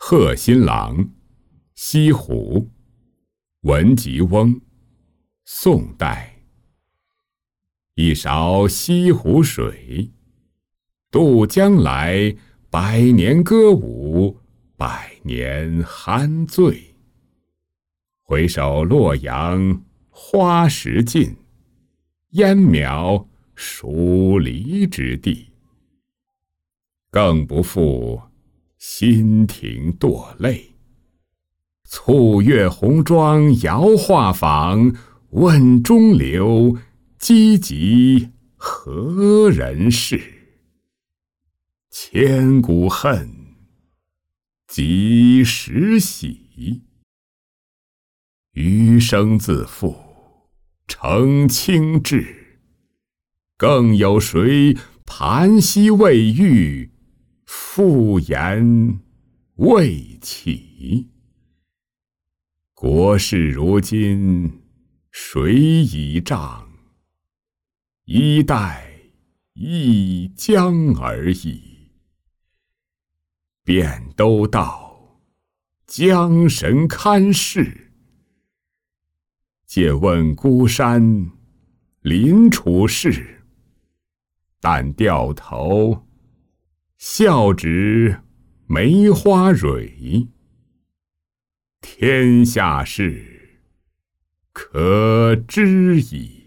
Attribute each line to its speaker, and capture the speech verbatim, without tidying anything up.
Speaker 1: 贺新郎，西湖，文吉翁，宋代。一勺西湖水，渡江来，百年歌舞，百年酣醉。回首洛阳花时尽，烟渺疏离之地。更不负新停堕泪。簇越红妆摇画舫，问中流，积极何人是？千古恨，几时洗？余生自负，成清志。更有谁盘膝未愈，复言未起？国事如今谁倚仗？一代一江而已。便都道江神看事，借问孤山临楚事。但掉头笑指梅花蕊。天下事可知矣。